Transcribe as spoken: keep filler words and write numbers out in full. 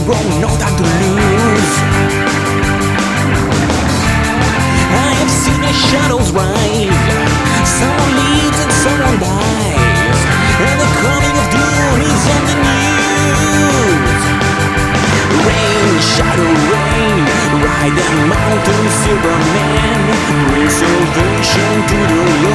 wrong, no time to lose. I have seen the shadows rise. Someone lives and someone dies, and the coming of doom is on the news. Rain, shadow, rain, ride that mountain, silver man, bring salvation to the Lord.